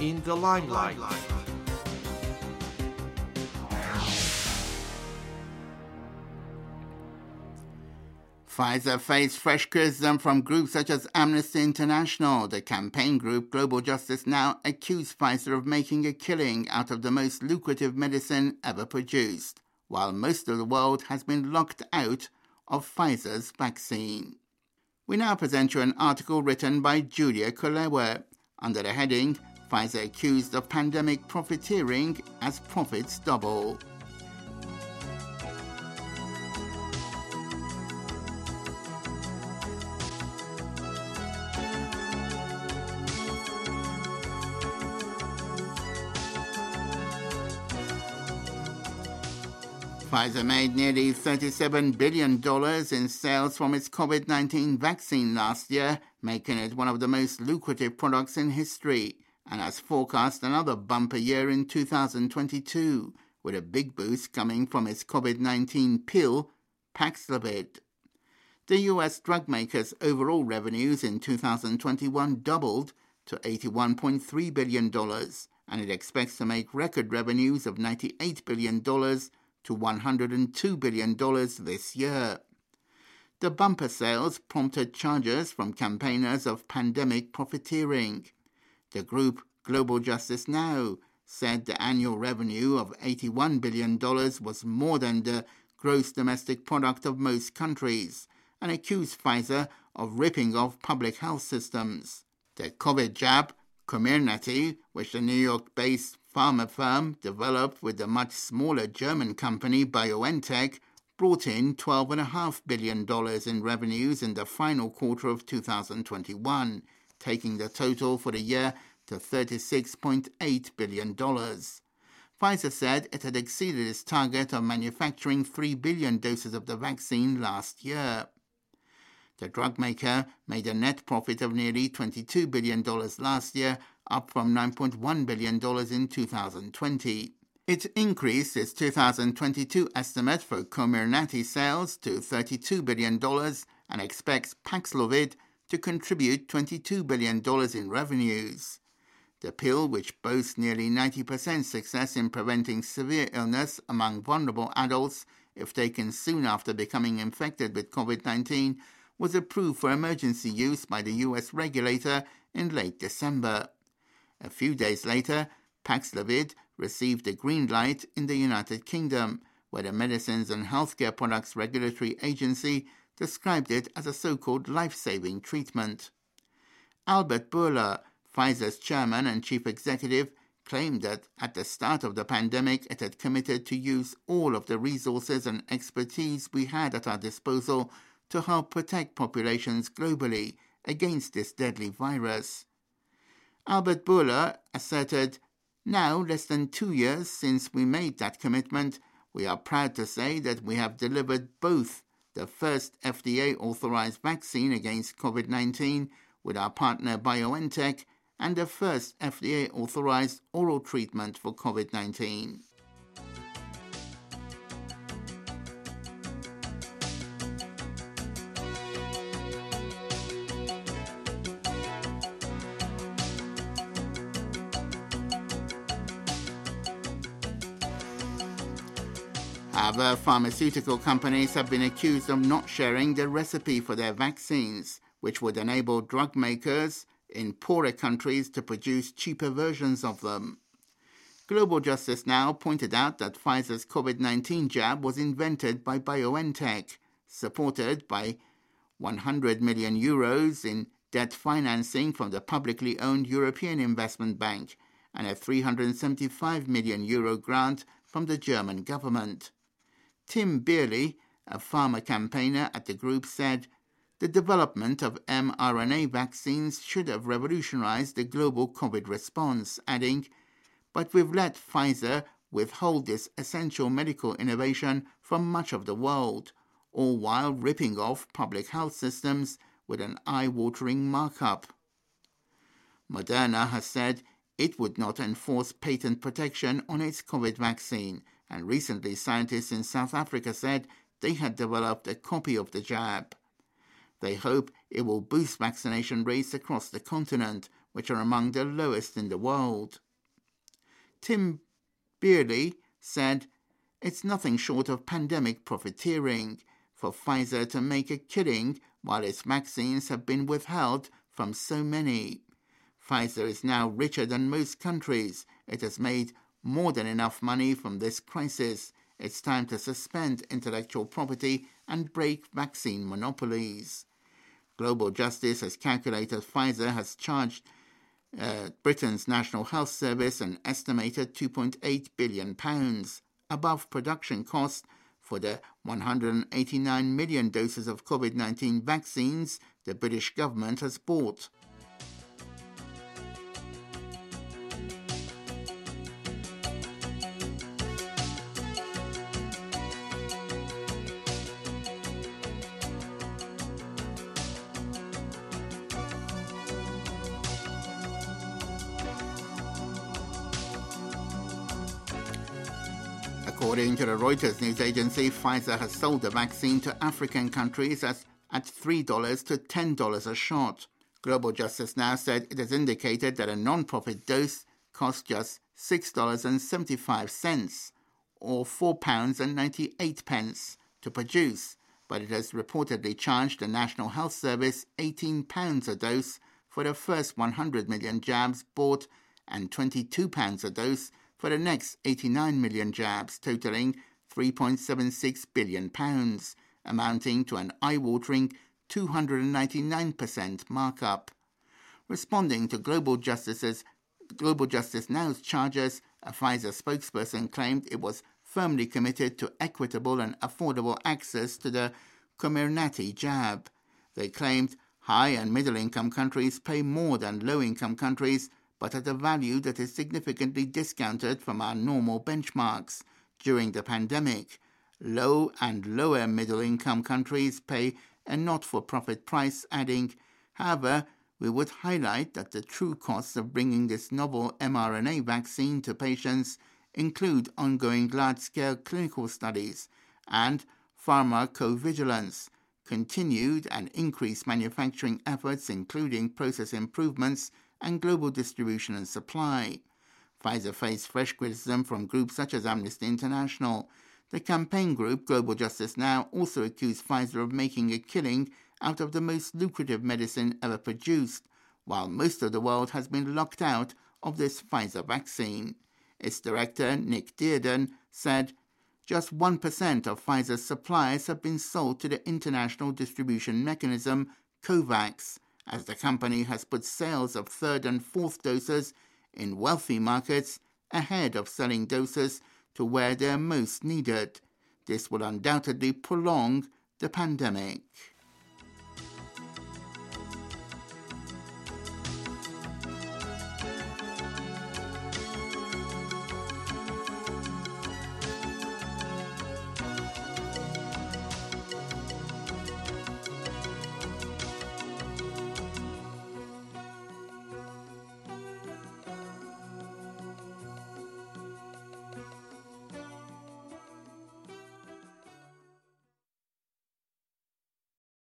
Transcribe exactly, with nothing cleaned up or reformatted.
in the limelight. Pfizer faced fresh criticism from groups such as Amnesty International. The campaign group Global Justice Now accused Pfizer of making a killing out of the most lucrative medicine ever produced, while most of the world has been locked out of Pfizer's vaccine. We now present you an article written by Julia Kolewe under the heading, Pfizer accused of pandemic profiteering as profits double. Pfizer made nearly thirty-seven billion dollars in sales from its COVID nineteen vaccine last year, making it one of the most lucrative products in history, and has forecast another bumper year in two thousand twenty-two, with a big boost coming from its COVID nineteen pill, Paxlovid. The U S drug maker's overall revenues in two thousand twenty-one doubled to eighty-one point three billion dollars, and it expects to make record revenues of ninety-eight billion dollars to one hundred two billion dollars this year. The bumper sales prompted charges from campaigners of pandemic profiteering. The group Global Justice Now said the annual revenue of eighty-one billion dollars was more than the gross domestic product of most countries, and accused Pfizer of ripping off public health systems. The COVID jab, Comirnaty, which the New York-based pharma firm developed with the much smaller German company BioNTech, brought in twelve point five billion dollars in revenues in the final quarter of two thousand twenty-one, taking the total for the year to thirty-six point eight billion dollars. Pfizer said it had exceeded its target of manufacturing three billion doses of the vaccine last year. The drug maker made a net profit of nearly twenty-two billion dollars last year, up from nine point one billion dollars in two thousand twenty. It increased its two thousand twenty-two estimate for Comirnaty sales to thirty-two billion dollars and expects Paxlovid to contribute twenty-two billion dollars in revenues. The pill, which boasts nearly ninety percent success in preventing severe illness among vulnerable adults if taken soon after becoming infected with COVID nineteen, was approved for emergency use by the U S regulator in late December. A few days later, Paxlovid received a green light in the United Kingdom, where the Medicines and Healthcare Products Regulatory Agency described it as a so-called life-saving treatment. Albert Bourla, Pfizer's chairman and chief executive, claimed that at the start of the pandemic it had committed to use all of the resources and expertise we had at our disposal to help protect populations globally against this deadly virus. Albert Bourla asserted, now, less than two years since we made that commitment, we are proud to say that we have delivered both the first F D A-authorized vaccine against COVID nineteen with our partner BioNTech and the first F D A-authorized oral treatment for COVID nineteen. Other pharmaceutical companies have been accused of not sharing the recipe for their vaccines, which would enable drug makers in poorer countries to produce cheaper versions of them. Global Justice Now pointed out that Pfizer's COVID nineteen jab was invented by BioNTech, supported by one hundred million euros in debt financing from the publicly owned European Investment Bank and a three hundred seventy-five million euro grant from the German government. Tim Beerley, a pharma campaigner at the group, said, the development of mRNA vaccines should have revolutionized the global COVID response, adding, but we've let Pfizer withhold this essential medical innovation from much of the world, all while ripping off public health systems with an eye-watering markup. Moderna has said it would not enforce patent protection on its COVID vaccine, and recently scientists in South Africa said they had developed a copy of the jab. They hope it will boost vaccination rates across the continent, which are among the lowest in the world. Tim Beardley said, "It's nothing short of pandemic profiteering for Pfizer to make a killing while its vaccines have been withheld from so many. Pfizer is now richer than most countries. It has made more than enough money from this crisis. It's time to suspend intellectual property and break vaccine monopolies." Global Justice has calculated Pfizer has charged uh, Britain's National Health Service an estimated two point eight billion pounds, above production costs for the one hundred eighty-nine million doses of COVID nineteen vaccines the British government has bought. According to the Reuters news agency, Pfizer has sold the vaccine to African countries as, at three dollars to ten dollars a shot. Global Justice Now said it has indicated that a non-profit dose costs just six dollars and seventy-five cents, or four pounds and ninety-eight pence, to produce, but it has reportedly charged the National Health Service eighteen pounds a dose for the first one hundred million jabs bought and twenty-two pounds a dose for the next eighty-nine million jabs, totaling three point seven six billion pounds, amounting to an eye-watering two hundred ninety-nine percent markup. Responding to Global Justice's Global Justice Now's charges, a Pfizer spokesperson claimed it was firmly committed to equitable and affordable access to the Comirnaty jab. They claimed high and middle-income countries pay more than low-income countries, but at a value that is significantly discounted from our normal benchmarks. During the pandemic, low and lower middle-income countries pay a not-for-profit price, adding, "However, we would highlight that the true costs of bringing this novel mRNA vaccine to patients include ongoing large-scale clinical studies and pharmacovigilance, continued and increased manufacturing efforts including process improvements and global distribution and supply." Pfizer faced fresh criticism from groups such as Amnesty International. The campaign group Global Justice Now also accused Pfizer of making a killing out of the most lucrative medicine ever produced, while most of the world has been locked out of this Pfizer vaccine. Its director, Nick Dearden, said, "Just one percent of Pfizer's supplies have been sold to the international distribution mechanism COVAX, as the company has put sales of third and fourth doses in wealthy markets ahead of selling doses to where they are most needed. This will undoubtedly prolong the pandemic."